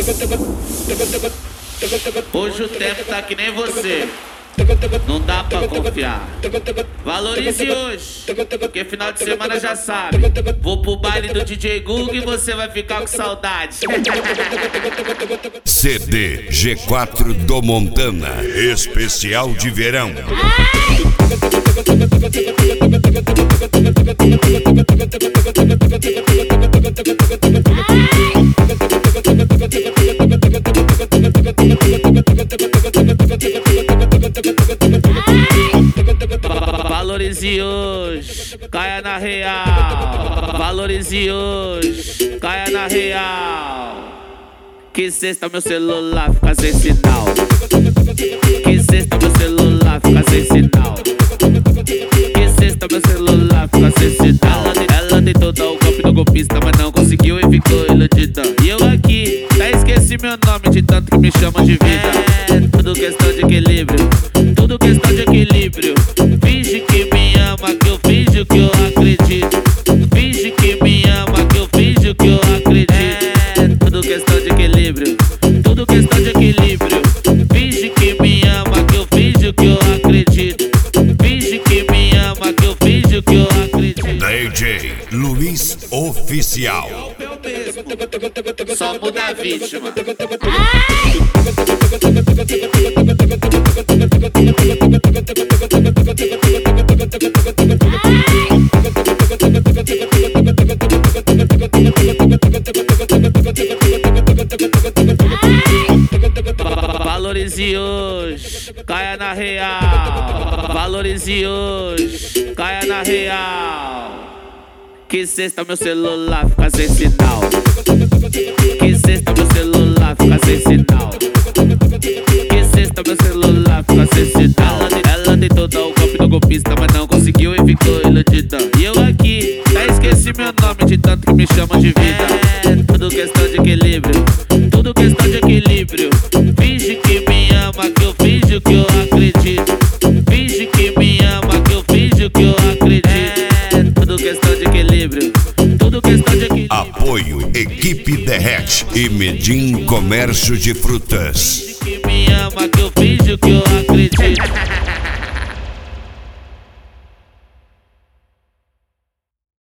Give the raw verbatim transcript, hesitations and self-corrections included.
Hoje o tempo tá que nem você, não dá pra confiar. Valorize hoje, porque final de semana já sabe. Vou pro baile do D J Google e você vai ficar com saudade. C D G quatro do Montana, especial de verão. Valorize hoje, caia na real. Valorize hoje, caia na real. Que sexta meu celular fica sem sinal. Que sexta meu celular fica sem sinal. Que sexta meu celular fica sem sinal. Ela tentou dar o golpe do golpista, mas não conseguiu e ficou iludida. E eu aqui, já esqueci meu nome de tanto que me chamam de vida. É tudo questão de equilíbrio, tudo questão de equilíbrio. Finge que me ama, que eu finjo que eu acredito. Finge que me ama, que eu finjo que eu acredito. É tudo questão de equilíbrio, tudo questão de equilíbrio. Finge que me ama, que eu finjo que eu acredito. Finge que me ama, que eu finjo que eu acredito. D J Luiz Oficial. Só muda a vítima. Valorize hoje, caia na real. Valorize hoje, caia na real. Que sexta meu celular fica sem sinal. Que sexta meu celular fica sem sinal. Que sexta meu celular fica sem sinal. Ela tentou dar o golpe do golpista, mas não conseguiu e ficou iludida. E eu aqui, já esqueci meu nome de tanto que me chamam de vida. É tudo questão de equilíbrio, tudo questão de equilíbrio. Finge que me ama, que eu finjo que eu acredito. Finge que me ama, que eu finjo que eu acredito. É tudo questão de equilíbrio, tudo questão de equilíbrio. Apoio Equipe Derrete e Medim Comércio de Frutas. Finge que me ama, que eu finjo que eu acredito.